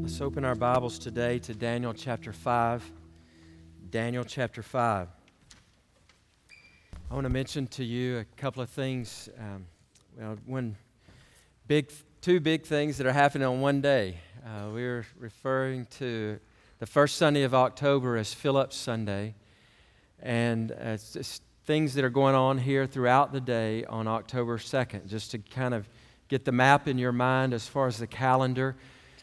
Let's open our Bibles today to Daniel chapter 5. Daniel chapter 5. I want to mention to you a couple of things. Two big things that are happening on one day. We're referring to the first Sunday of October as Phillips Sunday. And it's just things that are going on here throughout the day on October 2nd, just to kind of get the map in your mind as far as the calendar.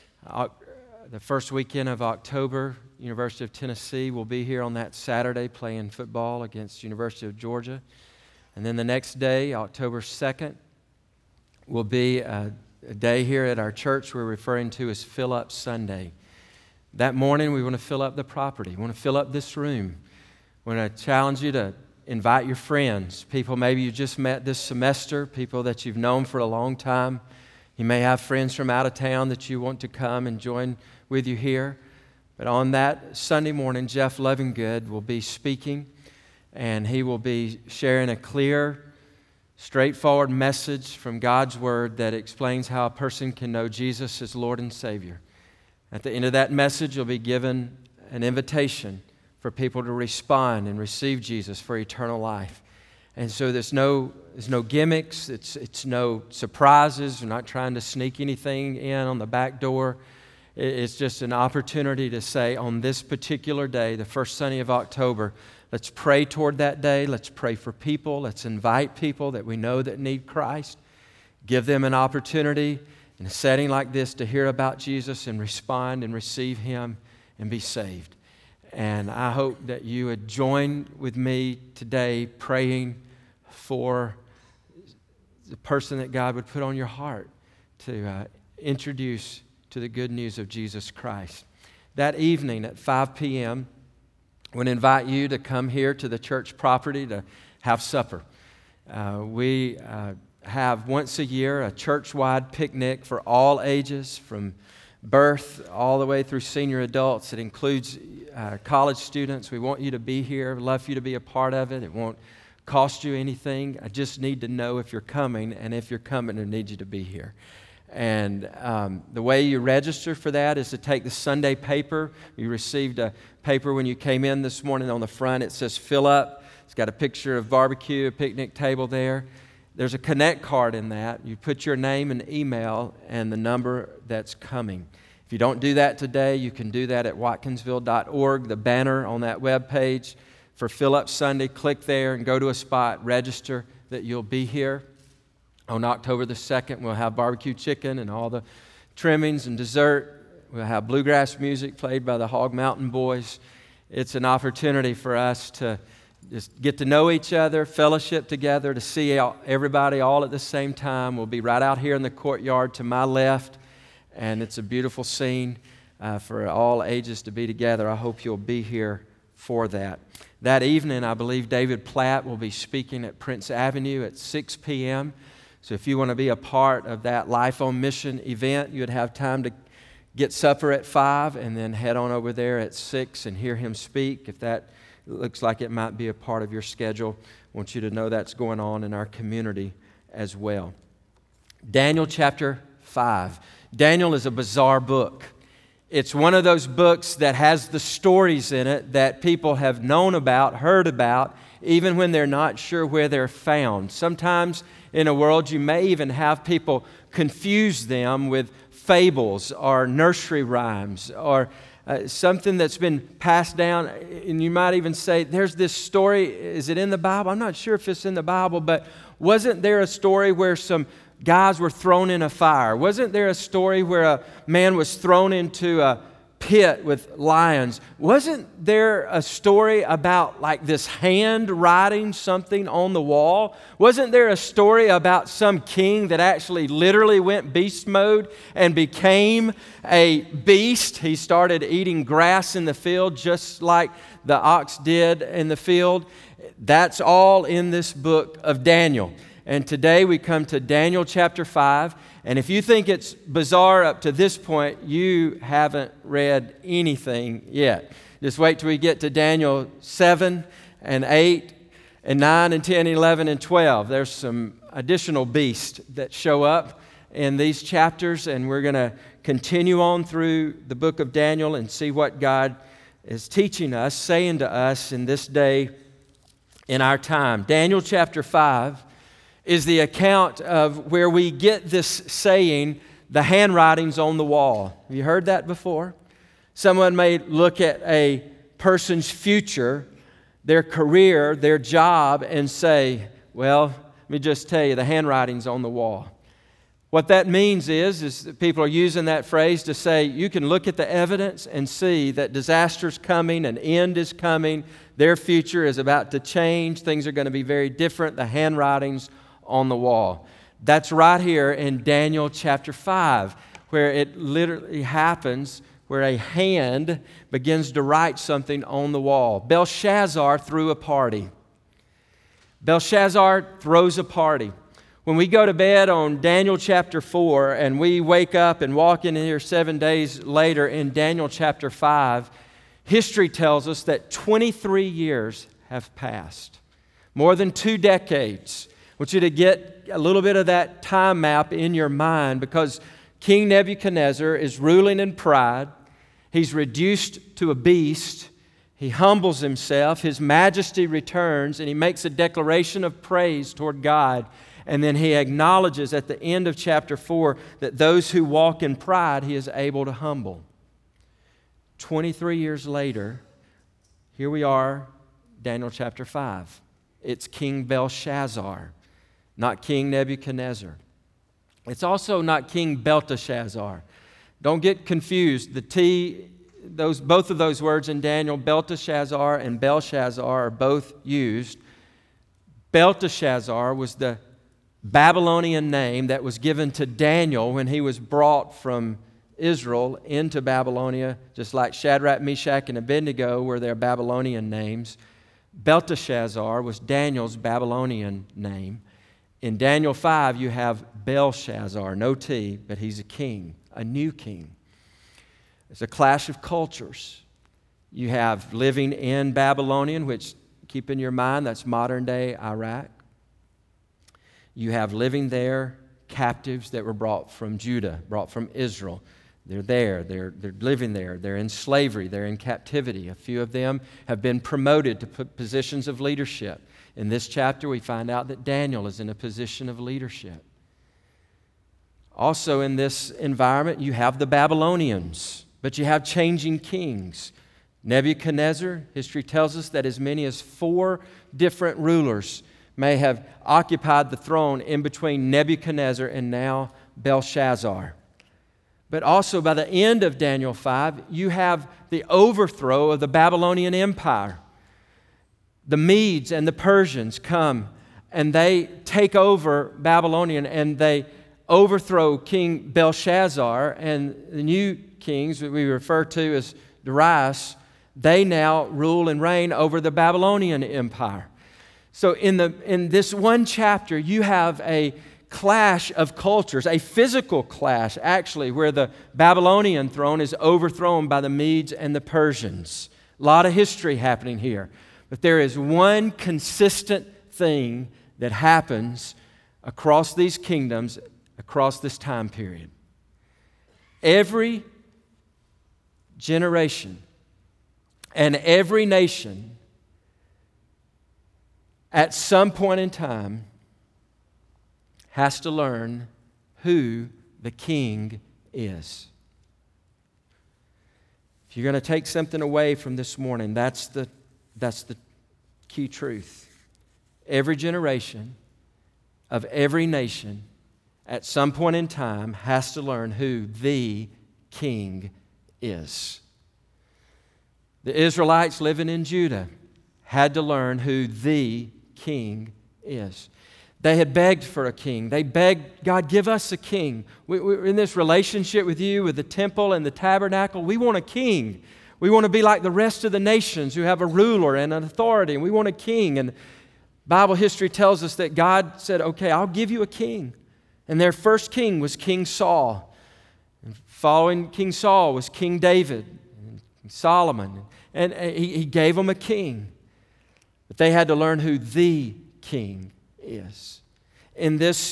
The first weekend of October, University of Tennessee will be here on that Saturday playing football against University of Georgia. And then the next day, October 2nd, will be a day here at our church we're referring to as Fill Up Sunday. That morning, we want to fill up the property. We want to fill up this room. We want to challenge you to invite your friends, people maybe you just met this semester, people that you've known for a long time. You may have friends from out of town that you want to come and join with you here. But on that Sunday morning, Jeff Lovingood will be speaking, and he will be sharing a clear, straightforward message from God's Word that explains how a person can know Jesus as Lord and Savior. At the end of that message, you'll be given an invitation for people to respond and receive Jesus for eternal life. And so there's no gimmicks, it's no surprises. We're not trying to sneak anything in on the back door. It's just an opportunity to say on this particular day, the first Sunday of October, let's pray toward that day. Let's pray for people. Let's invite people that we know that need Christ. Give them an opportunity in a setting like this to hear about Jesus and respond and receive Him and be saved. And I hope that you would join with me today praying for the person that God would put on your heart to introduce to the good news of Jesus Christ. That evening at 5 p.m., I would invite you to come here to the church property to have supper. We have once a year a church-wide picnic for all ages, from birth all the way through senior adults. It includes college students. We want you to be here. We'd love for you to be a part of it. It won't cost you anything. I just need to know if you're coming, and if you're coming, I need you to be here. And the way you register for that is to take the Sunday paper. You received a paper when you came in this morning. On the front it says fill up. It's got a picture of barbecue, a picnic table there. There's a connect card in that. You put your name and email and the number that's coming. If you don't do that today, you can do that at watkinsville.org, the banner on that web page for Fill Up Sunday. Click there and go to a spot, register that you'll be here. On October the 2nd, we'll have barbecue chicken and all the trimmings and dessert. We'll have bluegrass music played by the Hog Mountain Boys. It's an opportunity for us to just get to know each other, fellowship together, to see everybody all at the same time. We'll be right out here in the courtyard to my left, and it's a beautiful scene for all ages to be together. I hope you'll be here for that. That evening, I believe David Platt will be speaking at Prince Avenue at 6 p.m., so if you want to be a part of that Life on Mission event, you'd have time to get supper at 5 and then head on over there at 6 and hear him speak. If that looks like it might be a part of your schedule, I want you to know that's going on in our community as well. Daniel chapter 5. Daniel is a bizarre book. It's one of those books that has the stories in it that people have known about, heard about, even when they're not sure where they're found. Sometimes in a world you may even have people confuse them with fables or nursery rhymes or something that's been passed down, and you might even say, there's this story, is it in the Bible? I'm not sure if it's in the Bible, but wasn't there a story where some guys were thrown in a fire? Wasn't there a story where a man was thrown into a pit with lions? Wasn't there a story about like this hand writing something on the wall? Wasn't there a story about some king that actually literally went beast mode and became a beast? He started eating grass in the field just like the ox did in the field. That's all in this book of Daniel. And today we come to Daniel chapter 5. And if you think it's bizarre up to this point, you haven't read anything yet. Just wait till we get to Daniel 7 and 8 and 9 and 10 and 11 and 12. There's some additional beasts that show up in these chapters, and we're going to continue on through the book of Daniel and see what God is teaching us, saying to us in this day, in our time. Daniel chapter 5 is the account of where we get this saying, the handwriting's on the wall. Have you heard that before? Someone may look at a person's future, their career, their job, and say, well, let me just tell you, the handwriting's on the wall. What that means is that people are using that phrase to say, you can look at the evidence and see that disaster's coming, an end is coming, their future is about to change, things are going to be very different, the handwriting's on the wall. That's right here in Daniel chapter 5, where it literally happens, where a hand begins to write something on the wall. Belshazzar threw a party. Belshazzar throws a party. When we go to bed on Daniel chapter 4 and we wake up and walk in here 7 days later in Daniel chapter 5, history tells us that 23 years have passed. More than 2 decades. I want you to get a little bit of that time map in your mind, because King Nebuchadnezzar is ruling in pride. He's reduced to a beast. He humbles himself. His majesty returns, and he makes a declaration of praise toward God. And then he acknowledges at the end of chapter 4 that those who walk in pride, he is able to humble. 23 years later, here we are, Daniel chapter 5. It's King Belshazzar, not King Nebuchadnezzar. It's also not King Belteshazzar. Don't get confused. Both of those words in Daniel, Belteshazzar and Belshazzar, are both used. Belteshazzar was the Babylonian name that was given to Daniel when he was brought from Israel into Babylonia, just like Shadrach, Meshach, and Abednego were their Babylonian names. Belteshazzar was Daniel's Babylonian name. In Daniel 5, you have Belshazzar, no T, but he's a king, a new king. It's a clash of cultures. You have living in Babylonian, which, keep in your mind, that's modern-day Iraq. You have living there captives that were brought from Judah, brought from Israel. They're there. They're living there. They're in slavery. They're in captivity. A few of them have been promoted to positions of leadership. In this chapter, we find out that Daniel is in a position of leadership. Also in this environment, you have the Babylonians, but you have changing kings. Nebuchadnezzar, history tells us that as many as 4 different rulers may have occupied the throne in between Nebuchadnezzar and now Belshazzar. But also by the end of Daniel 5, you have the overthrow of the Babylonian Empire. The Medes and the Persians come and they take over Babylonian, and they overthrow King Belshazzar, and the new kings that we refer to as Darius, they now rule and reign over the Babylonian Empire. So in this one chapter, you have a clash of cultures, a physical clash, actually, where the Babylonian throne is overthrown by the Medes and the Persians. A lot of history happening here. But there is one consistent thing that happens across these kingdoms, across this time period. Every generation and every nation at some point in time has to learn who the king is. If you're going to take something away from this morning, that's the key truth. Every generation of every nation at some point in time has to learn who the king is. The Israelites living in Judah had to learn who the king is. They had begged for a king. They begged, God, give us a king. We're in this relationship with you, with the temple and the tabernacle. We want a king. We want to be like the rest of the nations who have a ruler and an authority, and we want a king. And Bible history tells us that God said, okay, I'll give you a king. And their first king was King Saul. And following King Saul was King David and King Solomon. And he gave them a king. But they had to learn who the king is. In this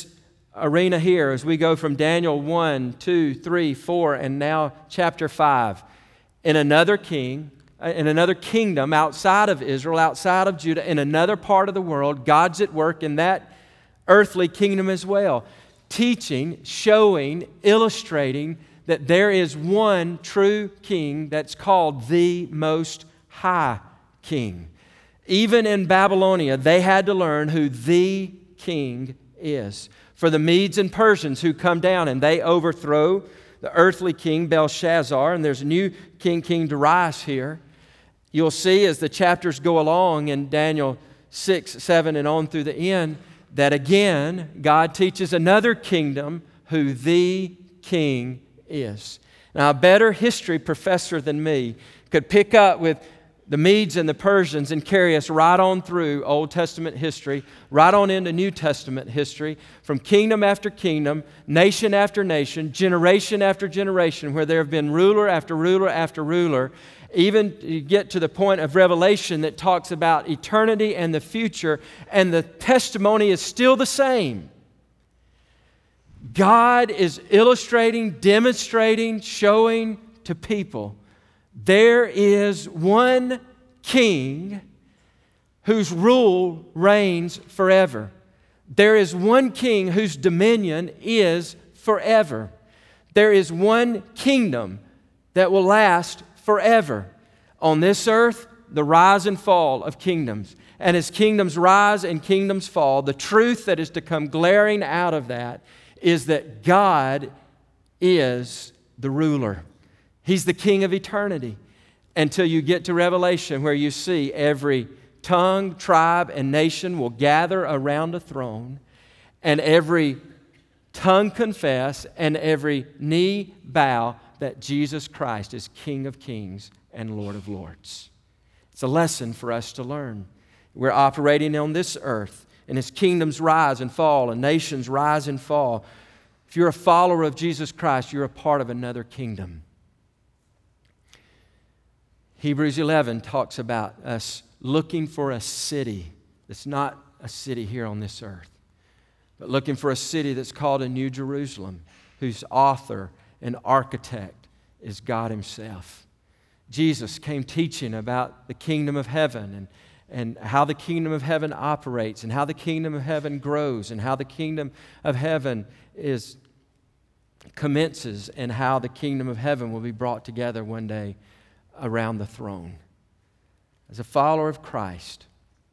arena here as we go from Daniel 1, 2, 3, 4, and now chapter 5. In another kingdom outside of Israel, outside of Judah, in another part of the world, God's at work in that earthly kingdom as well, teaching, showing, illustrating that there is one true king that's called the Most High King. Even in Babylonia, they had to learn who the king is. For the Medes and Persians who come down and they overthrow the earthly king Belshazzar, and there's a new king, King Darius here. You'll see as the chapters go along in Daniel 6, 7, and on through the end, that again, God teaches another kingdom who the king is. Now, a better history professor than me could pick up with the Medes and the Persians and carry us right on through Old Testament history, right on into New Testament history, from kingdom after kingdom, nation after nation, generation after generation, where there have been ruler after ruler after ruler, even you get to the point of Revelation that talks about eternity and the future, and the testimony is still the same. God is illustrating, demonstrating, showing to people there is one king whose rule reigns forever. There is one king whose dominion is forever. There is one kingdom that will last forever. On this earth, the rise and fall of kingdoms. And as kingdoms rise and kingdoms fall, the truth that is to come glaring out of that is that God is the ruler. He's the king of eternity. Until you get to Revelation, where you see every tongue, tribe, and nation will gather around a throne, and every tongue confess and every knee bow that Jesus Christ is King of kings and Lord of lords. It's a lesson for us to learn. We're operating on this earth, and as kingdoms rise and fall and nations rise and fall, if you're a follower of Jesus Christ, you're a part of another kingdom. Hebrews 11 talks about us looking for a city that's not a city here on this earth, but looking for a city that's called a New Jerusalem, whose author and architect is God Himself. Jesus came teaching about the kingdom of heaven and how the kingdom of heaven operates and how the kingdom of heaven grows and how the kingdom of heaven commences and how the kingdom of heaven will be brought together one day around the throne. As a follower of Christ,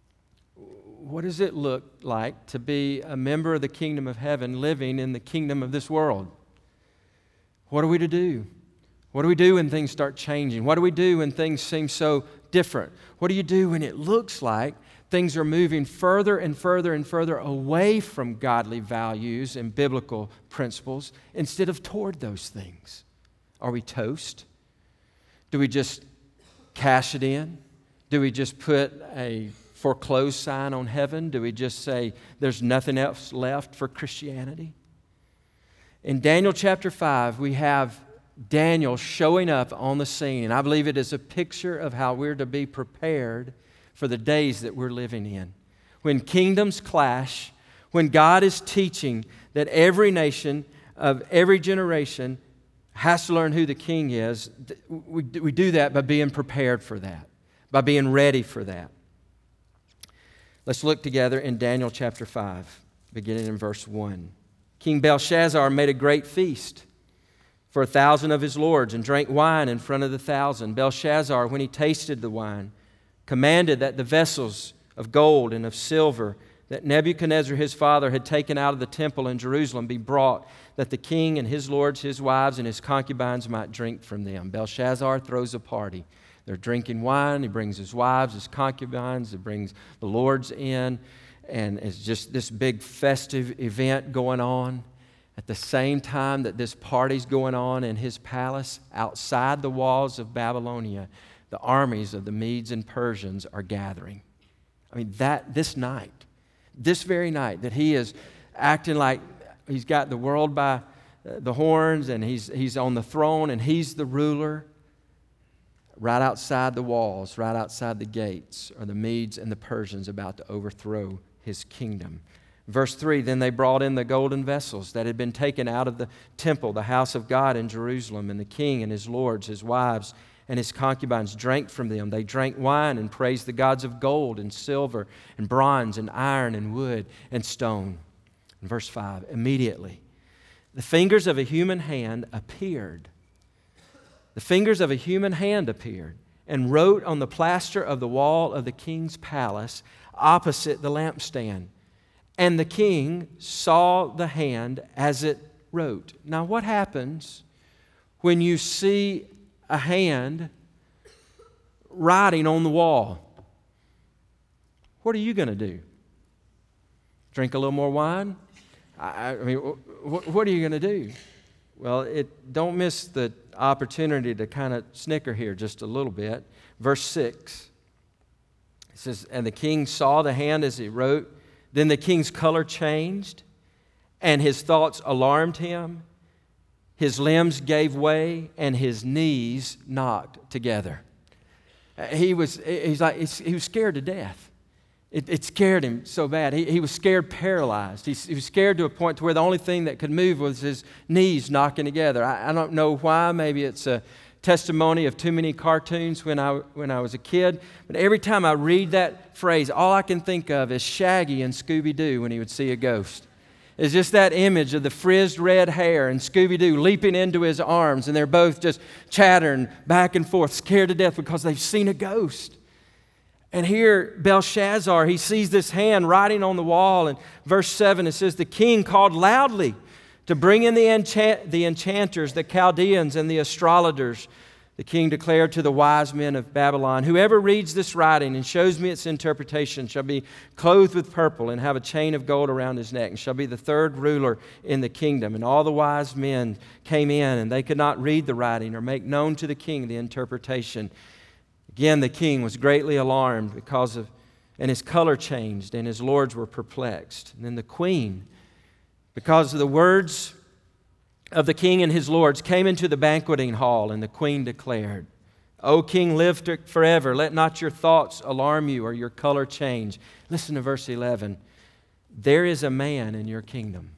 what does it look like to be a member of the kingdom of heaven living in the kingdom of this world? What are we to do? What do we do when things start changing? What do we do when things seem so different? What do you do when it looks like things are moving further and further and further away from godly values and biblical principles instead of toward those things? Are we toast? Do we just cash it in? Do we just put a foreclosed sign on heaven? Do we just say there's nothing else left for Christianity? In Daniel chapter 5, we have Daniel showing up on the scene, and I believe it is a picture of how we're to be prepared for the days that we're living in. When kingdoms clash, when God is teaching that every nation of every generation has to learn who the king is, we do that by being prepared for that, by being ready for that. Let's look together in Daniel chapter 5, beginning in verse 1. King Belshazzar made a great feast for 1,000 of his lords and drank wine in front of the 1,000. Belshazzar, when he tasted the wine, commanded that the vessels of gold and of silver that Nebuchadnezzar his father had taken out of the temple in Jerusalem be brought, that the king and his lords, his wives, and his concubines might drink from them. Belshazzar throws a party. They're drinking wine. He brings his wives, his concubines. He brings the lords in. And it's just this big festive event going on. At the same time that this party's going on in his palace, outside the walls of Babylonia, the armies of the Medes and Persians are gathering. I mean, this very night, that he is acting like he's got the world by the horns and he's on the throne and he's the ruler. Right outside the walls, right outside the gates, are the Medes and the Persians about to overthrow his kingdom. Verse 3, then they brought in the golden vessels that had been taken out of the temple, the house of God in Jerusalem, and the king and his lords, his wives, and his concubines drank from them. They drank wine and praised the gods of gold and silver and bronze and iron and wood and stone. In verse 5, immediately the fingers of a human hand appeared. The fingers of a human hand appeared and wrote on the plaster of the wall of the king's palace opposite the lampstand. And the king saw the hand as it wrote. Now, what happens when you see a hand writing on the wall? What are you going to do? Drink a little more wine? I mean, what are you going to do? Well, don't miss the opportunity to kind of snicker here just a little bit. Verse 6, it says, and the king saw the hand as he wrote. Then the king's color changed, and his thoughts alarmed him. His limbs gave way, and his knees knocked together. He was scared to death. It scared him so bad. He was scared paralyzed. He was scared to a point to where the only thing that could move was his knees knocking together. I don't know why. Maybe it's a testimony of too many cartoons when I was a kid. But every time I read that phrase, all I can think of is Shaggy and Scooby-Doo when he would see a ghost. It's just that image of the frizzed red hair and Scooby-Doo leaping into his arms, and they're both just chattering back and forth, scared to death because they've seen a ghost. And here, Belshazzar, he sees this hand writing on the wall. And verse 7, it says, the king called loudly to bring in the enchanters, the Chaldeans, and the astrologers. The king declared to the wise men of Babylon, whoever reads this writing and shows me its interpretation shall be clothed with purple and have a chain of gold around his neck and shall be the third ruler in the kingdom. And all the wise men came in, and they could not read the writing or make known to the king the interpretation. Again, the king was greatly alarmed and his color changed, and his lords were perplexed. And then the queen, because of the words of the king and his lords, came into the banqueting hall, and the queen declared, O king, live forever. Let not your thoughts alarm you or your color change. Listen to verse 11. There is a man in your kingdom.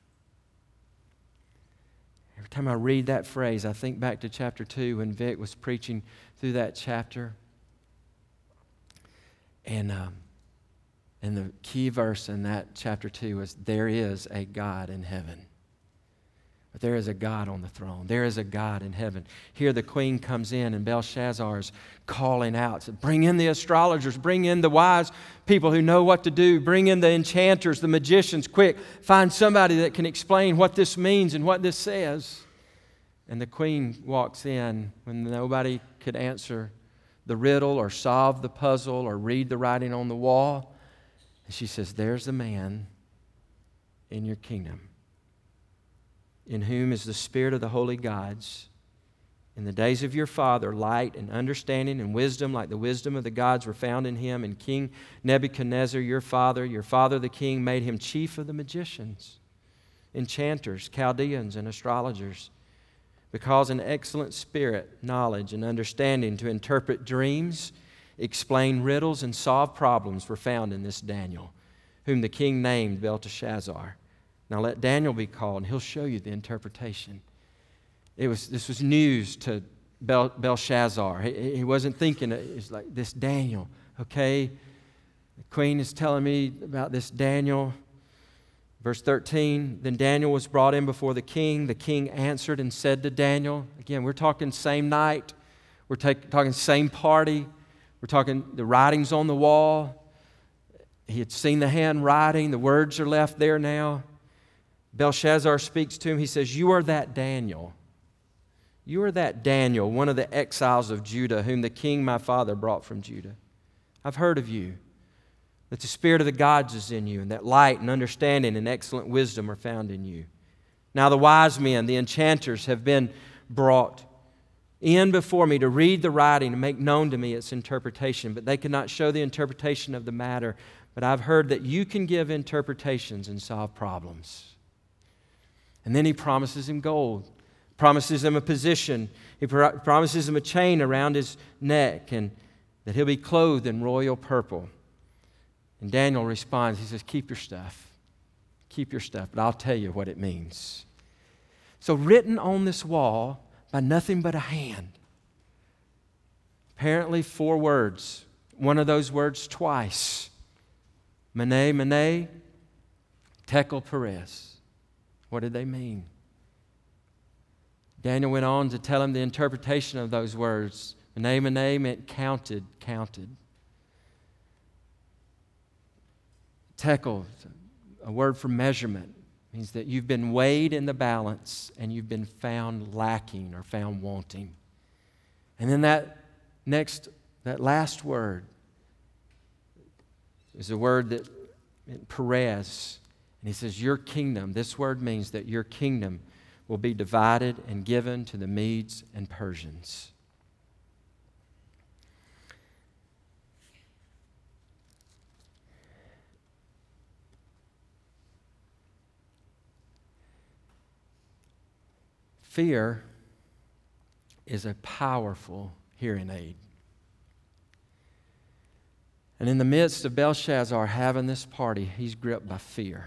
Every time I read that phrase, I think back to chapter 2 when Vic was preaching through that chapter. And the key verse in that chapter 2 was, there is a God in heaven. But there is a God on the throne. There is a God in heaven. Here the queen comes in, and Belshazzar is calling out, said, bring in the astrologers, bring in the wise people who know what to do, bring in the enchanters, the magicians, quick, find somebody that can explain what this means and what this says. And the queen walks in when nobody could answer the riddle or solve the puzzle or read the writing on the wall. And she says, there's a man in your kingdom in whom is the spirit of the holy gods. In the days of your father, light and understanding and wisdom like the wisdom of the gods were found in him. And King Nebuchadnezzar, your father the king, made him chief of the magicians, enchanters, Chaldeans, and astrologers, because an excellent spirit, knowledge, and understanding to interpret dreams, explain riddles, and solve problems were found in this Daniel, whom the king named Belteshazzar. Now let Daniel be called, and he'll show you the interpretation. This was news to Belshazzar. He wasn't thinking, it's like this Daniel, okay? The queen is telling me about this Daniel. Verse 13, then Daniel was brought in before the king. The king answered and said to Daniel, again, we're talking same night. We're talking same party. We're talking the writings on the wall. He had seen the hand writing. The words are left there now. Belshazzar speaks to him. He says, you are that Daniel. You are that Daniel, one of the exiles of Judah, whom the king my father brought from Judah. I've heard of you, that the spirit of the gods is in you, and that light and understanding and excellent wisdom are found in you. Now the wise men, the enchanters, have been brought in before me to read the writing and make known to me its interpretation, but they could not show the interpretation of the matter. But I've heard that you can give interpretations and solve problems. And then he promises him gold, promises him a position, he promises him a chain around his neck, and that he'll be clothed in royal purple. And Daniel responds, he says, keep your stuff. keep your stuff, but I'll tell you what it means. So written on this wall by nothing but a hand. Apparently 4 words. One of those words twice. Mene, mene, tekel Perez. What did they mean? Daniel went on to tell him the interpretation of those words. Mene, mene meant counted, counted. Tekel, a word for measurement, means that you've been weighed in the balance and you've been found lacking or found wanting. And then that last word is a word that Perez, and he says, your kingdom, this word means that your kingdom will be divided and given to the Medes and Persians. Fear is a powerful hearing aid. And in the midst of Belshazzar having this party, he's gripped by fear.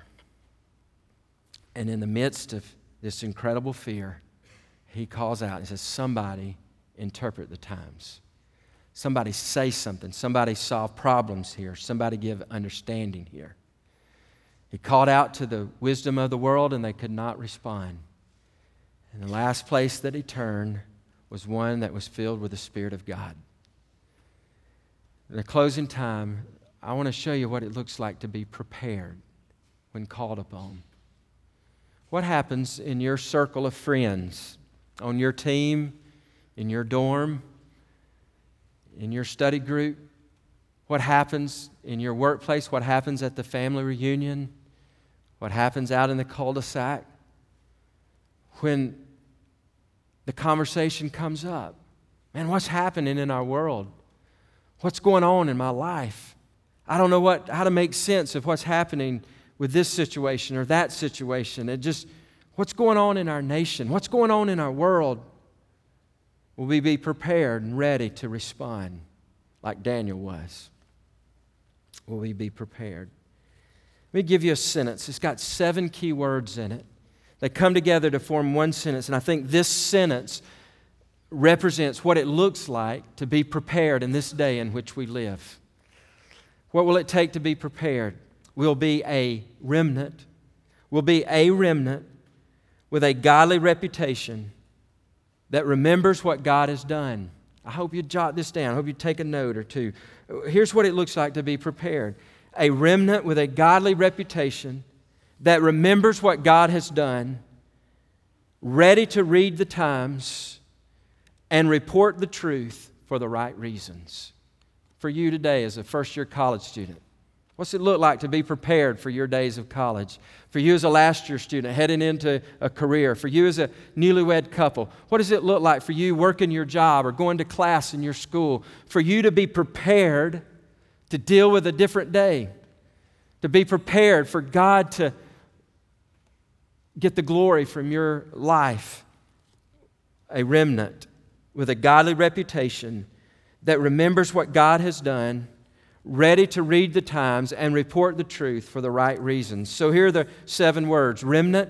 And in the midst of this incredible fear, he calls out and says, somebody interpret the times. Somebody say something. Somebody solve problems here. Somebody give understanding here. He called out to the wisdom of the world and they could not respond. And the last place that he turned was one that was filled with the Spirit of God. In the closing time, I want to show you what it looks like to be prepared when called upon. What happens in your circle of friends, on your team, in your dorm, in your study group? What happens in your workplace? What happens at the family reunion? What happens out in the cul-de-sac? When the conversation comes up, man, what's happening in our world? What's going on in my life? I don't know how to make sense of what's happening with this situation or that situation. What's going on in our nation? What's going on in our world? Will we be prepared and ready to respond like Daniel was? Will we be prepared? Let me give you a sentence. It's got 7 key words in it. They come together to form one sentence, and I think this sentence represents what it looks like to be prepared in this day in which we live. What will it take to be prepared? We'll be a remnant. We'll be a remnant with a godly reputation that remembers what God has done. I hope you jot this down. I hope you take a note or two. Here's what it looks like to be prepared. A remnant with a godly reputation that remembers what God has done, ready to read the times and report the truth for the right reasons. For you today as a first-year college student, what's it look like to be prepared for your days of college? For you as a last-year student heading into a career? For you as a newlywed couple, what does it look like for you working your job or going to class in your school? For you to be prepared to deal with a different day, to be prepared for God to get the glory from your life. A remnant with a godly reputation that remembers what God has done, ready to read the times and report the truth for the right reasons. So here are the 7 words: remnant,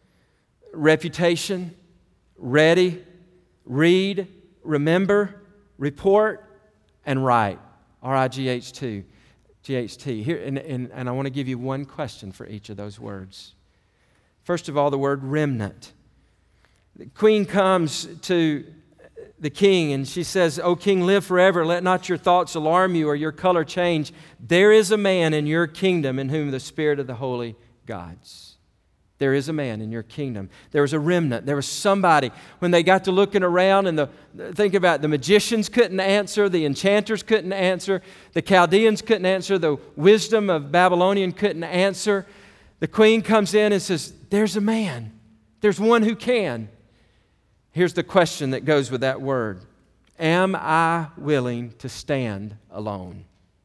reputation, ready, read, remember, report, and write. R-I-G-H-T. Here, and I want to give you one question for each of those words. First of all, the word remnant. The queen comes to the king and she says, "O king, live forever. Let not your thoughts alarm you or your color change. There is a man in your kingdom in whom the spirit of the holy guides." There is a man in your kingdom. There was a remnant. There was somebody. When they got to looking around and think about it, the magicians couldn't answer, the enchanters couldn't answer, the Chaldeans couldn't answer, the wisdom of Babylonian couldn't answer. The queen comes in and says, "There's a man. There's one who can." Here's the question that goes with that word. Am I willing to stand alone?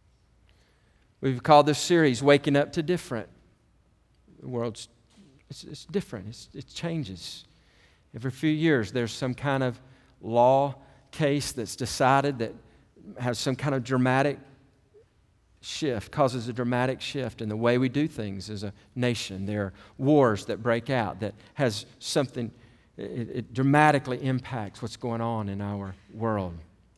We've called this series Waking Up to Different. The world's it's different. It changes. Every few years there's some kind of law case that's decided that has some kind of dramatic shift, causes a dramatic shift in the way we do things as a nation. There are wars that break out that has something, it dramatically impacts what's going on in our world.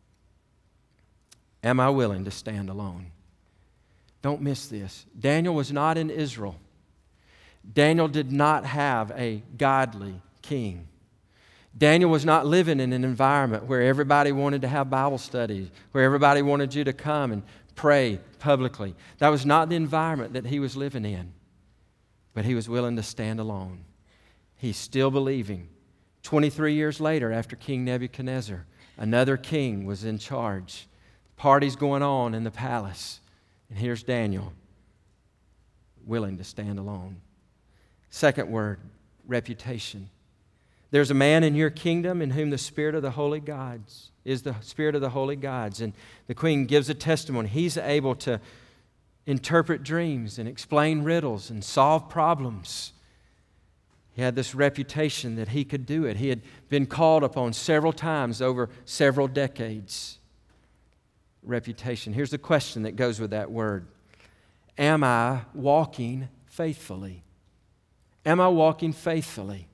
Am I willing to stand alone? Don't miss this. Daniel was not in Israel. Daniel did not have a godly king. Daniel was not living in an environment where everybody wanted to have Bible studies, where everybody wanted you to come and pray publicly. That was not the environment that he was living in. But he was willing to stand alone. He's still believing. 23 years later, after King Nebuchadnezzar, another king was in charge. Parties going on in the palace. And here's Daniel, willing to stand alone. Second word, reputation. There's a man in your kingdom in whom the Spirit of the holy gods is the Spirit of the holy gods. And the queen gives a testimony. He's able to interpret dreams and explain riddles and solve problems. He had this reputation that he could do it. He had been called upon several times over several decades. Reputation. Here's the question that goes with that word. Am I walking faithfully? Am I walking faithfully?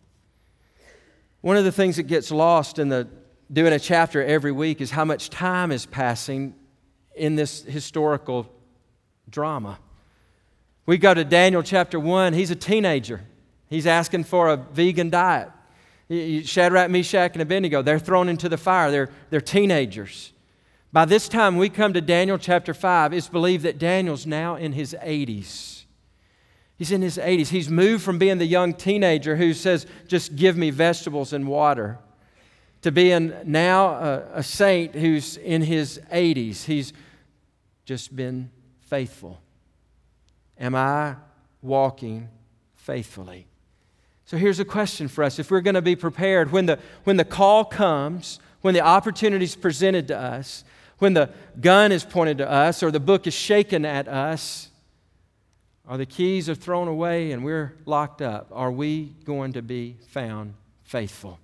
One of the things that gets lost in doing a chapter every week is how much time is passing in this historical drama. We go to Daniel chapter 1. He's a teenager. He's asking for a vegan diet. Shadrach, Meshach, and Abednego, they're thrown into the fire. They're teenagers. By this time we come to Daniel chapter 5, it's believed that Daniel's now in his 80s. He's in his 80s. He's moved from being the young teenager who says, just give me vegetables and water, to being now a saint who's in his 80s. He's just been faithful. Am I walking faithfully? So here's a question for us. If we're going to be prepared when the call comes, when the opportunity is presented to us, when the gun is pointed to us or the book is shaken at us, or the keys are thrown away and we're locked up, are we going to be found faithful?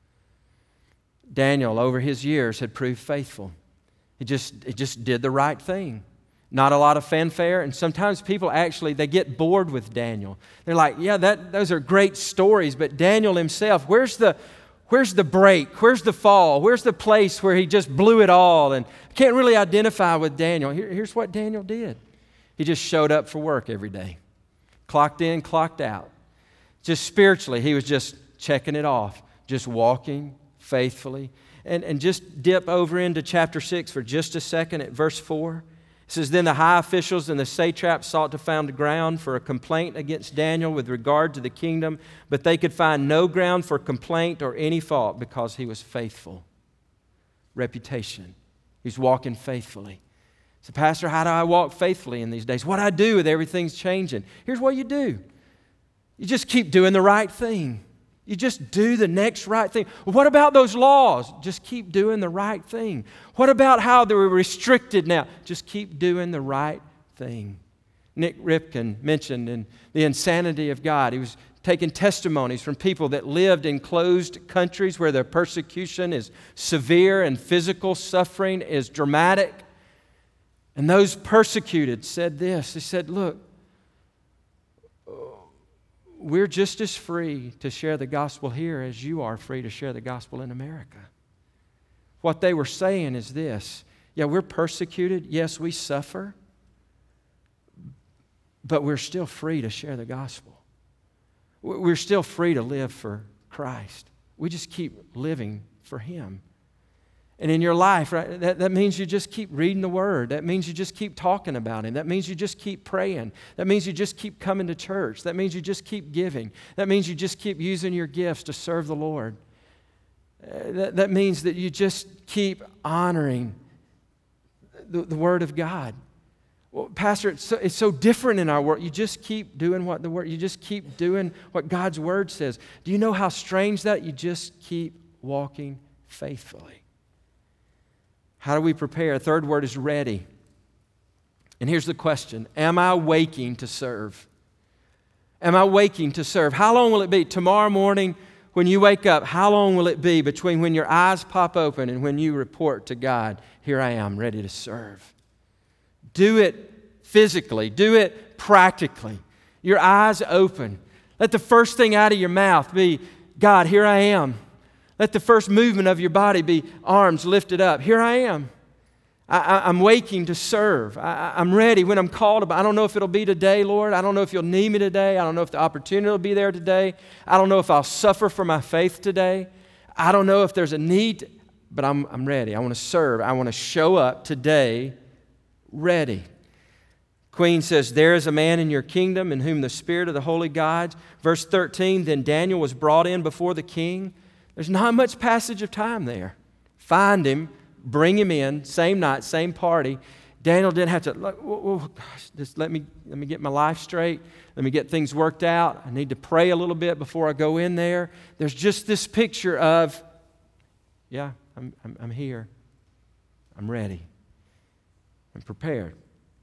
Daniel, over his years, had proved faithful. He just did the right thing. Not a lot of fanfare, and sometimes people they get bored with Daniel. They're like, yeah, those are great stories, but Daniel himself, where's the break? Where's the fall? Where's the place where he just blew it all? And I can't really identify with Daniel. Here's what Daniel did. He just showed up for work every day. Clocked in, clocked out. Just spiritually, he was just checking it off, just walking faithfully. And just dip over into chapter 6 for just a second at verse 4. It says, then the high officials and the satraps sought to find ground for a complaint against Daniel with regard to the kingdom, but they could find no ground for complaint or any fault because he was faithful. Reputation. He's walking faithfully. So, Pastor, how do I walk faithfully in these days? What do I do with everything's changing? Here's what you do. You just keep doing the right thing. You just do the next right thing. Well, what about those laws? Just keep doing the right thing. What about how they were restricted now? Just keep doing the right thing. Nick Ripken mentioned in The Insanity of God, he was taking testimonies from people that lived in closed countries where the persecution is severe and physical suffering is dramatic. And those persecuted said this. They said, look, we're just as free to share the gospel here as you are free to share the gospel in America. What they were saying is this. Yeah, we're persecuted. Yes, we suffer. But we're still free to share the gospel. We're still free to live for Christ. We just keep living for Him. And in your life, right, that means you just keep reading the Word. That means you just keep talking about Him. That means you just keep praying. That means you just keep coming to church. That means you just keep giving. That means you just keep using your gifts to serve the Lord. That means that you just keep honoring the Word of God. Well, Pastor, it's so different in our world. You just keep doing what the Word, you just keep doing what God's Word says. Do you know how strange that? You just keep walking faithfully. How do we prepare? Third word is ready. And here's the question. Am I waking to serve? Am I waking to serve? How long will it be? Tomorrow morning when you wake up, how long will it be between when your eyes pop open and when you report to God, here I am, ready to serve? Do it physically. Do it practically. Your eyes open. Let the first thing out of your mouth be, God, here I am. Let the first movement of your body be arms lifted up. Here I am. I'm waking to serve. I'm ready when I'm called. I don't know if it'll be today, Lord. I don't know if you'll need me today. I don't know if the opportunity will be there today. I don't know if I'll suffer for my faith today. I don't know if there's a need, but I'm ready. I want to serve. I want to show up today ready. Queen says, there is a man in your kingdom in whom the Spirit of the holy gods. Verse 13, then Daniel was brought in before the king. There's not much passage of time there. Find him. Bring him in, same night, same party. Daniel didn't have to, just let me get my life straight. Let me get things worked out. I need to pray a little bit before I go in there. There's just this picture of, yeah, I'm here. I'm ready. I'm prepared.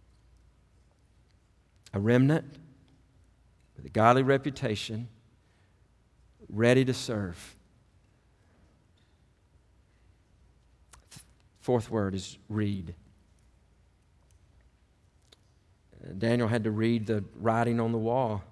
A remnant with a godly reputation, ready to serve. Fourth word is read. Daniel had to read the writing on the wall.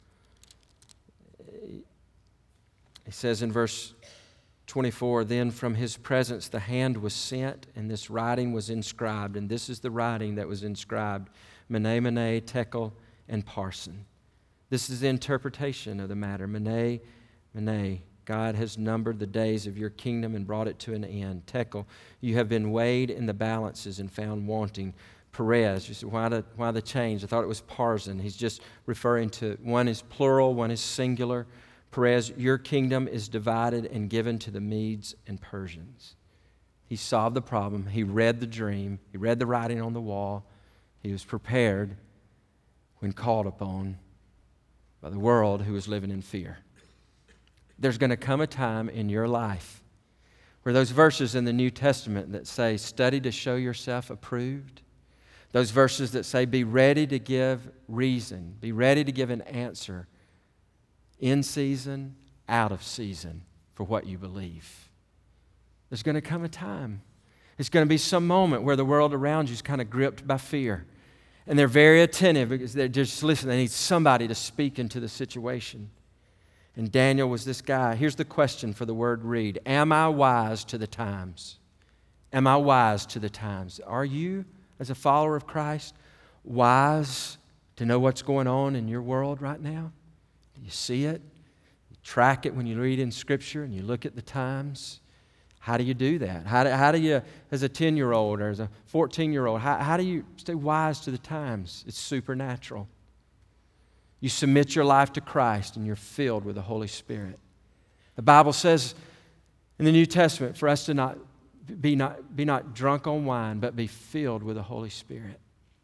He says in verse 24, then from his presence the hand was sent, and this writing was inscribed. And this is the writing that was inscribed, Mene, Mene, Tekel, and Parsin. This is the interpretation of the matter. Mene, Mene, God has numbered the days of your kingdom and brought it to an end. Tekel, you have been weighed in the balances and found wanting. Perez, you said, why the change? I thought it was Parsin. He's just referring to, one is plural, one is singular. Perez, your kingdom is divided and given to the Medes and Persians. He solved the problem. He read the dream. He read the writing on the wall. He was prepared when called upon by the world who was living in fear. There's going to come a time in your life where those verses in the New Testament that say, study to show yourself approved, those verses that say, be ready to give reason, be ready to give an answer in season, out of season for what you believe. There's going to come a time. It's going to be some moment where the world around you is kind of gripped by fear. And they're very attentive because they're just listening. They need somebody to speak into the situation. And Daniel was this guy. Here's the question for the word read. Am I wise to the times? Am I wise to the times? Are you, as a follower of Christ, wise to know what's going on in your world right now? Do you see it? You track it when you read in Scripture and you look at the times. How do you do that? How do you, as a 10-year-old or as a 14-year-old, how do you stay wise to the times? It's supernatural. You submit your life to Christ and you're filled with the Holy Spirit. The Bible says in the New Testament for us to be not drunk on wine, but be filled with the Holy Spirit.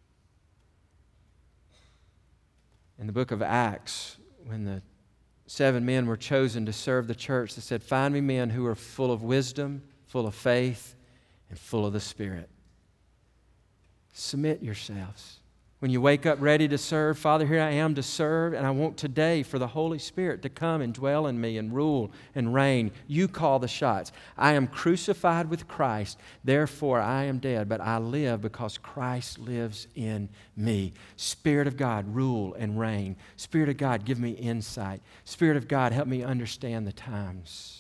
In the book of Acts, when the 7 men were chosen to serve the church, they said, find me men who are full of wisdom, full of faith, and full of the Spirit. Submit yourselves. When you wake up ready to serve, Father, here I am to serve, and I want today for the Holy Spirit to come and dwell in me and rule and reign. You call the shots. I am crucified with Christ, therefore I am dead, but I live because Christ lives in me. Spirit of God, rule and reign. Spirit of God, give me insight. Spirit of God, help me understand the times.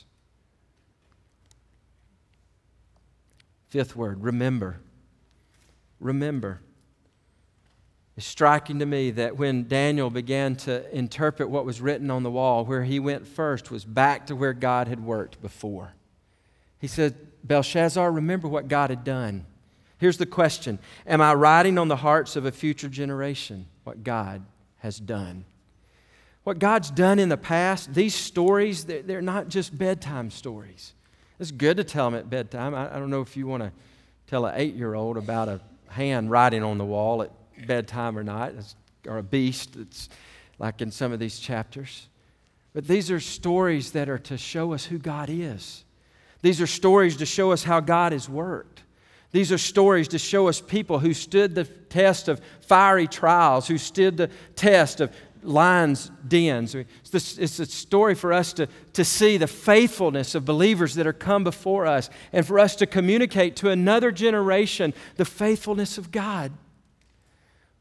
Fifth word, remember. Remember. It's striking to me that when Daniel began to interpret what was written on the wall, where he went first was back to where God had worked before. He said, Belshazzar, remember what God had done. Here's the question. Am I writing on the hearts of a future generation what God has done? What God's done in the past, these stories, they're not just bedtime stories. It's good to tell them at bedtime. I don't know if you want to tell an 8-year-old about a hand writing on the wall at bedtime or not, or a beast that's like in some of these chapters. But these are stories that are to show us who God is. These are stories to show us how God has worked. These are stories to show us people who stood the test of fiery trials, who stood the test of lions' dens. It's a story for us to see the faithfulness of believers that are come before us and for us to communicate to another generation the faithfulness of God.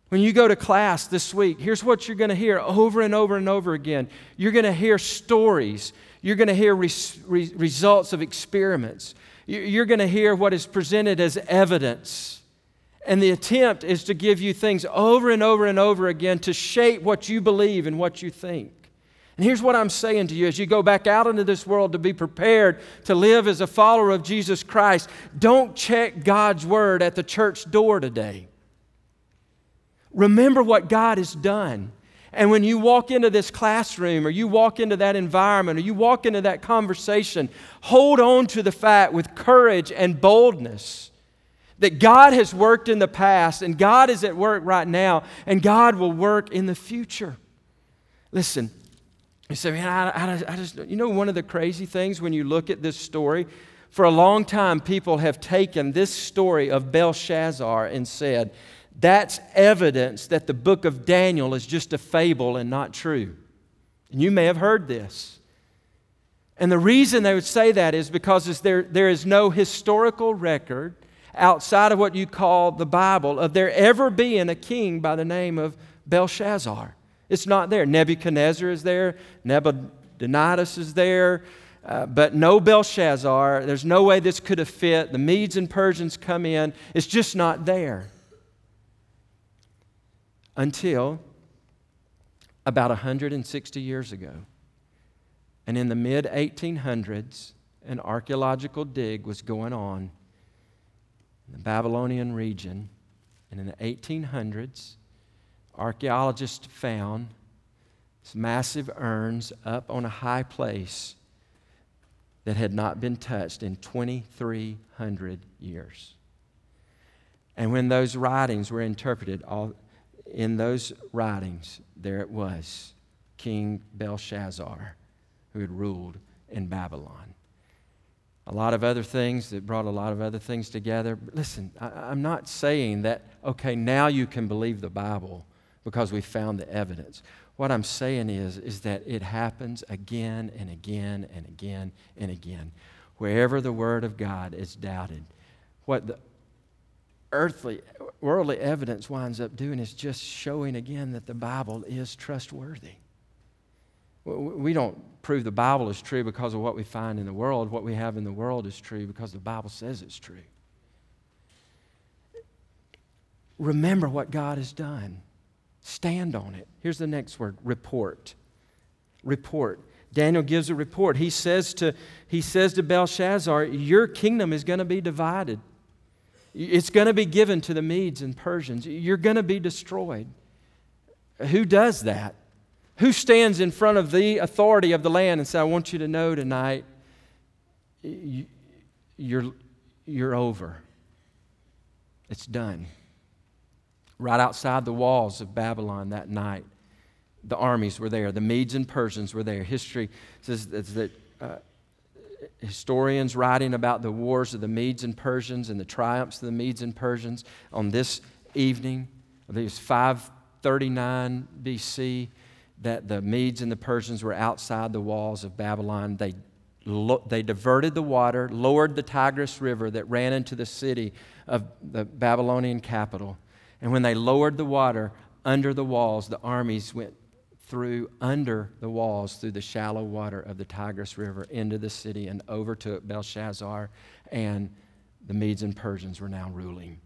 When you go to class this week, here's what you're going to hear over and over and over again. You're going to hear stories. You're going to hear results of experiments. You're going to hear what is presented as evidence. And the attempt is to give you things over and over and over again to shape what you believe and what you think. And here's what I'm saying to you as you go back out into this world to be prepared to live as a follower of Jesus Christ. Don't check God's Word at the church door today. Remember what God has done. And when you walk into this classroom or you walk into that environment or you walk into that conversation, hold on to the fact with courage and boldness that God has worked in the past and God is at work right now and God will work in the future. Listen, you say, man, I just, you know, one of the crazy things when you look at this story, for a long time people have taken this story of Belshazzar and said, that's evidence that the book of Daniel is just a fable and not true. And you may have heard this. And the reason they would say that is because there is no historical record outside of what you call the Bible of there ever being a king by the name of Belshazzar. It's not there. Nebuchadnezzar is there. Nebuchadnezzar is there. But no Belshazzar. There's no way this could have fit. The Medes and Persians come in. It's just not there. Until about 160 years ago. And in the mid-1800s, an archaeological dig was going on in the Babylonian region. And in the 1800s, archaeologists found some massive urns up on a high place that had not been touched in 2,300 years. And when those writings were interpreted, in those writings, there it was, King Belshazzar, who had ruled in Babylon. A lot of other things that brought a lot of other things together. But listen, I'm not saying that, okay, now you can believe the Bible because we found the evidence. What I'm saying is that it happens again and again and again and again. Wherever the Word of God is doubted, what the worldly evidence winds up doing is just showing again that the Bible is trustworthy. We don't prove the Bible is true because of what we find in the world. What we have in the world is true because the Bible says it's true. Remember what God has done. Stand on it. Here's the next word, report. Report. Daniel gives a report. He says to Belshazzar, your kingdom is going to be divided. It's going to be given to the Medes and Persians. You're going to be destroyed. Who does that? Who stands in front of the authority of the land and says, I want you to know tonight, you're over. It's done. Right outside the walls of Babylon that night, the armies were there. The Medes and Persians were there. History says that historians writing about the wars of the Medes and Persians and the triumphs of the Medes and Persians on this evening, I think it was 539 BC, that the Medes and the Persians were outside the walls of Babylon. They diverted the water, lowered the Tigris River that ran into the city of the Babylonian capital. And when they lowered the water under the walls, the armies went through under the walls through the shallow water of the Tigris River into the city and overtook Belshazzar, and the Medes and Persians were now ruling.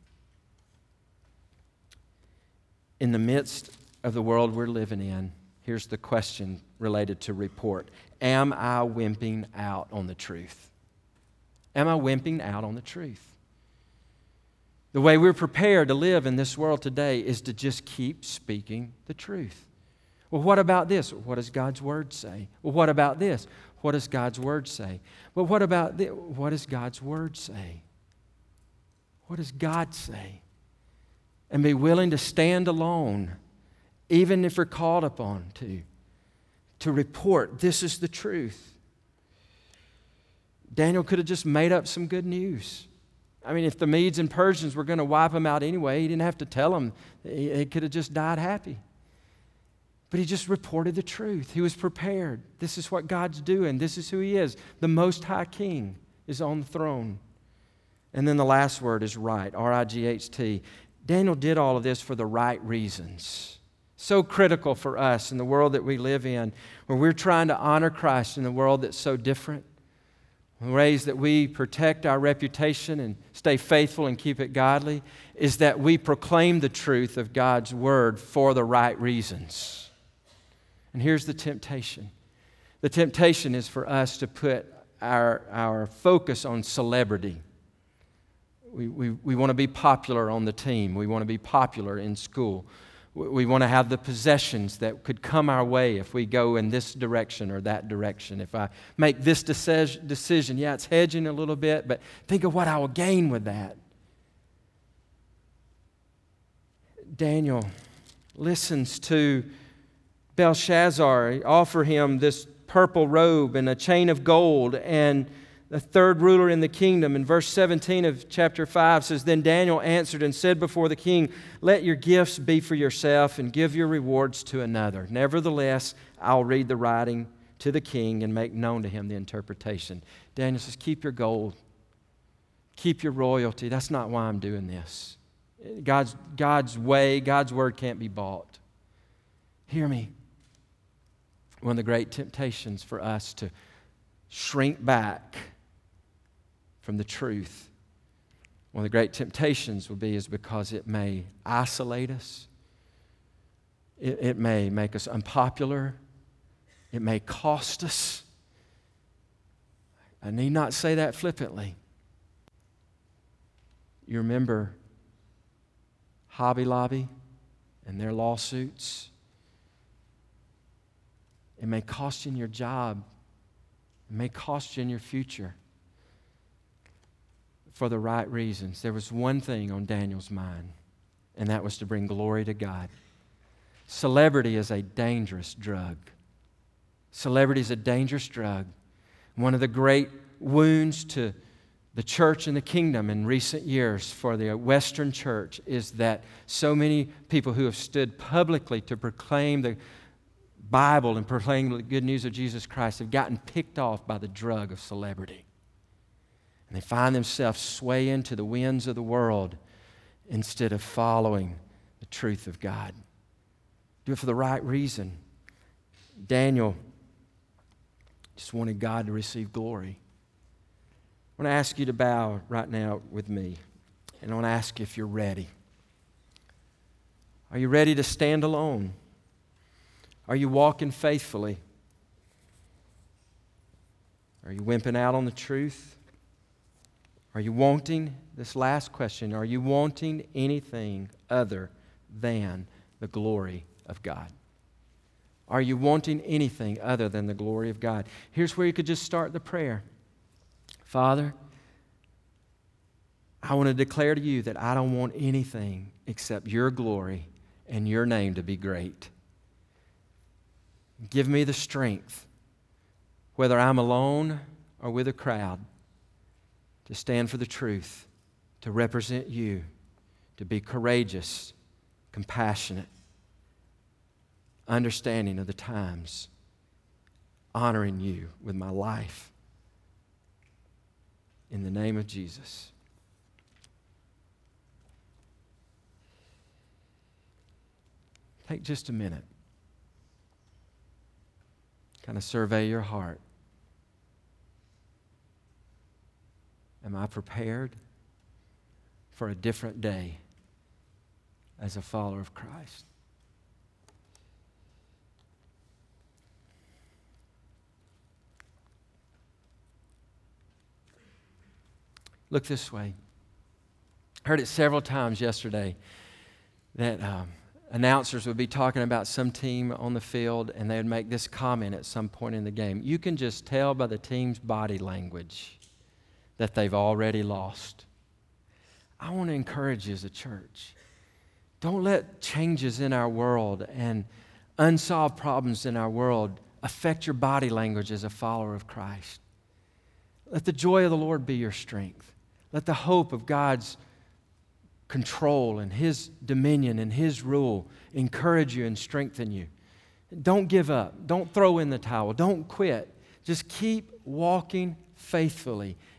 In the midst of the world we're living in, here's the question related to report. Am I wimping out on the truth? Am I wimping out on the truth? The way we're prepared to live in this world today is to just keep speaking the truth. Well, what about this? What does God's Word say? Well, what about this? What does God's Word say? Well, what about this? What does God's Word say? What does God say? And be willing to stand alone, even if we're called upon to report this is the truth. Daniel could have just made up some good news. I mean, if the Medes and Persians were going to wipe them out anyway, he didn't have to tell them. He could have just died happy. But he just reported the truth. He was prepared. This is what God's doing. This is who He is. The Most High King is on the throne. And then the last word is right, R-I-G-H-T. Daniel did all of this for the right reasons. So critical for us in the world that we live in, where we're trying to honor Christ in a world that's so different. Ways that we protect our reputation and stay faithful and keep it godly is that we proclaim the truth of God's Word for the right reasons. And here's the temptation. The temptation is for us to put our focus on celebrity. We want to be popular on the team. We want to be popular in school. We want to have the possessions that could come our way if we go in this direction or that direction. If I make this decision, yeah, it's hedging a little bit, but think of what I will gain with that. Daniel listens to Belshazzar offer him this purple robe and a chain of gold and the third ruler in the kingdom. In verse 17 of chapter 5 says, Then Daniel answered and said before the king, Let your gifts be for yourself and give your rewards to another. Nevertheless, I'll read the writing to the king and make known to him the interpretation. Daniel says, keep your gold. Keep your royalty. That's not why I'm doing this. God's way, God's word can't be bought. Hear me. One of the great temptations for us to shrink back from the truth. One of the great temptations will be is because it may isolate us. It may make us unpopular. It may cost us. I need not say that flippantly. You remember Hobby Lobby and their lawsuits? It may cost you in your job. It may cost you in your future for the right reasons. There was one thing on Daniel's mind, and that was to bring glory to God. Celebrity is a dangerous drug. Celebrity is a dangerous drug. One of the great wounds to the church and the kingdom in recent years for the Western church is that so many people who have stood publicly to proclaim the Bible and proclaim the good news of Jesus Christ have gotten picked off by the drug of celebrity. And they find themselves swaying to the winds of the world instead of following the truth of God. Do it for the right reason. Daniel just wanted God to receive glory. I want to ask you to bow right now with me, and I want to ask you if you're ready. Are you ready to stand alone? Are you walking faithfully? Are you wimping out on the truth? Are you wanting, this last question, are you wanting anything other than the glory of God? Are you wanting anything other than the glory of God? Here's where you could just start the prayer. Father, I want to declare to you that I don't want anything except your glory and your name to be great. Give me the strength, whether I'm alone or with a crowd, to stand for the truth, to represent you, to be courageous, compassionate, understanding of the times, honoring you with my life. In the name of Jesus. Take just a minute. Kind of survey your heart. Am I prepared for a different day as a follower of Christ? Look this way. I heard it several times yesterday that announcers would be talking about some team on the field and they would make this comment at some point in the game. You can just tell by the team's body language that they've already lost. I want to encourage you as a church. Don't let changes in our world and unsolved problems in our world affect your body language as a follower of Christ. Let the joy of the Lord be your strength. Let the hope of God's control and His dominion and His rule encourage you and strengthen you. Don't give up. Don't throw in the towel. Don't quit. Just keep walking faithfully,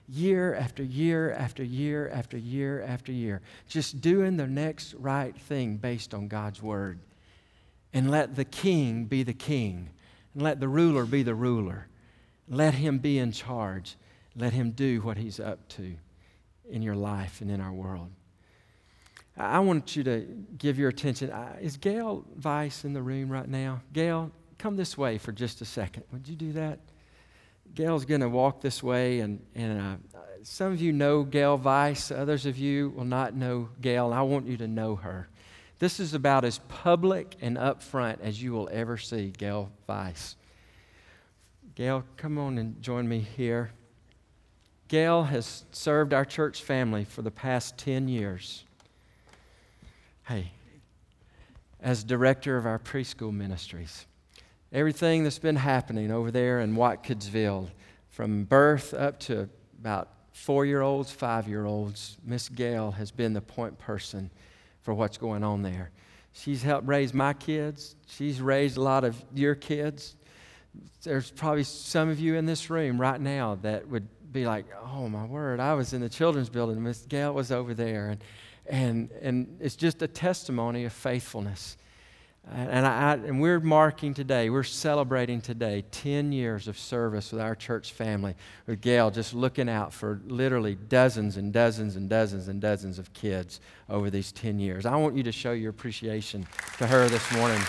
year after year after year after year after year, just doing the next right thing based on God's Word. And let the king be the king, and let the ruler be the ruler. Let him be in charge. Let him do what he's up to in your life and in our world. I want you to give your attention. Is Gail Weiss in the room right now? Gail, come this way for just a second. Would you do that? Gail's going to walk this way, and some of you know Gail Weiss. Others of you will not know Gail, and I want you to know her. This is about as public and upfront as you will ever see Gail Weiss. Gail, come on and join me here. Gail has served our church family for the past 10 years. Hey, as director of our preschool ministries. Everything that's been happening over there in Watkinsville, from birth up to about 4-year-olds, 5-year-olds, Miss Gail has been the point person for what's going on there. She's helped raise my kids. She's raised a lot of your kids. There's probably some of you in this room right now that would be like, oh my word, I was in the children's building, Miss Gail was over there. And it's just a testimony of faithfulness. And we're marking today, we're celebrating today 10 years of service with our church family, with Gail just looking out for literally dozens and dozens and dozens and dozens of kids over these 10 years. I want you to show your appreciation to her this morning.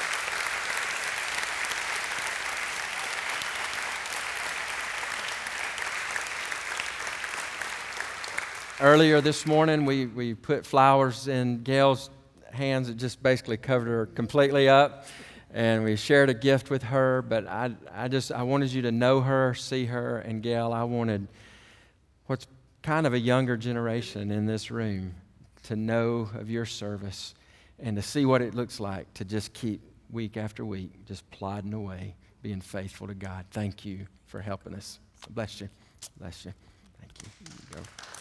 Earlier this morning, we put flowers in Gail's hands. It just basically covered her completely up, and we shared a gift with her. But I wanted you to know her, see her, and Gail, I wanted what's kind of a younger generation in this room to know of your service and to see what it looks like to just keep week after week just plodding away, being faithful to God. Thank you for helping us. Bless you. Bless you. Thank you. Here you go.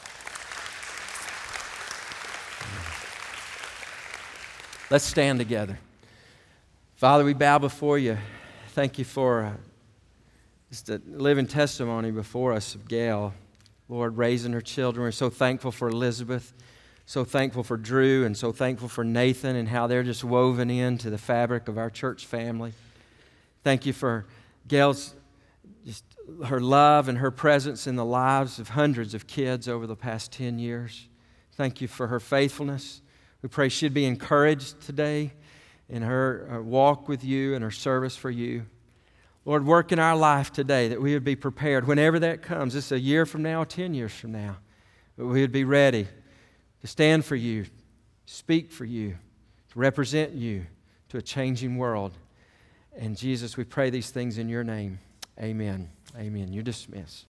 Let's stand together. Father, we bow before you. Thank you for just a living testimony before us of Gail, Lord, raising her children. We're so thankful for Elizabeth, so thankful for Drew, and so thankful for Nathan and how they're just woven into the fabric of our church family. Thank you for Gail's, just her love and her presence in the lives of hundreds of kids over the past 10 years. Thank you for her faithfulness. We pray she'd be encouraged today in her walk with you and her service for you. Lord, work in our life today that we would be prepared whenever that comes. This is a year from now, 10 years from now. But we would be ready to stand for you, speak for you, to represent you to a changing world. And Jesus, we pray these things in your name. Amen. Amen. You're dismissed.